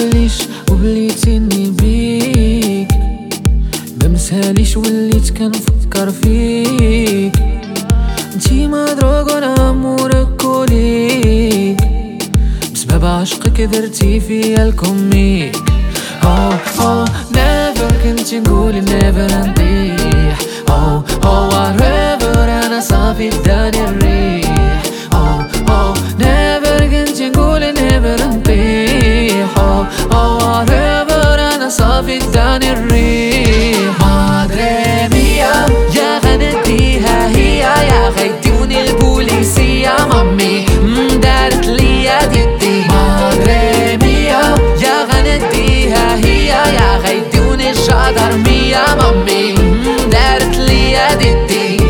تقوليش وبليتيني بيك، ممساليش وليت كنفكر فيك. انتي مدروك وانا امورك وليك، بسبب عشقك درتي فيا الكوميك. never كنتي نقولي never نطيح. whatever انا صافي اداني الريح. never كنتي نقولي never نطيح. whatever انا صافي اداني الريح. مادري ميا يا غنديها هي، يا غيدوني البوليسية مامي دارت ليا ديدي. مادري ميا يا غنديها هي، يا غيدوني الجدرمية مامي دارت ليا ديدي.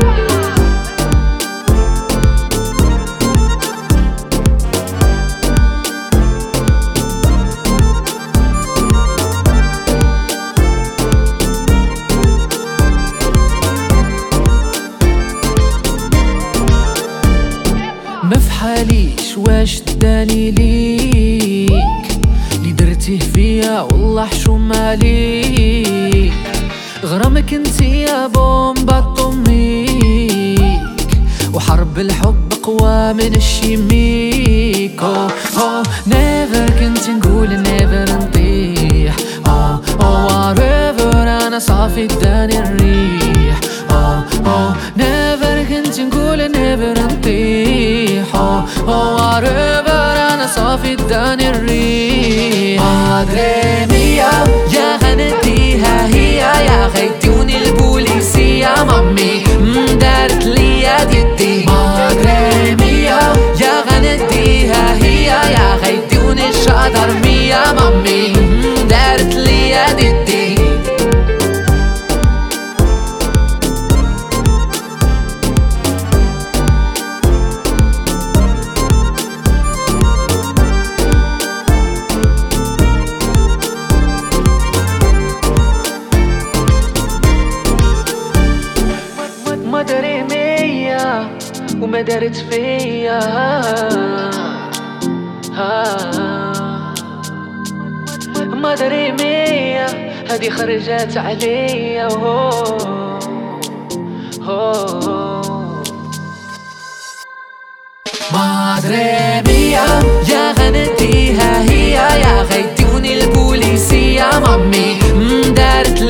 مفحاليش واش داني ليك، لي درتيه فيا والله حشوم عليك. غرامك انتي يا بومبا طميك، وحرب الحب قوى من الشيميك. never كنتي نقول never نطيح. whatever انا صافي اداني الريح. never كنتي نقول never نطيح. whatever انا صافي اداني الريح. مادري ميا يا غنديها هي، يا غيدوني البوليسية مامي دارت ليا ديدي. مادري ميا يا غنديها هي، يا غيدوني الجدرمية مامي دارت ليا ديدي. مدري مية وما دارت فيا. مدري مية هادي خرجات عليا. مدري مية يا غنديها هي، يا غيدوني البوليسية مامي دارت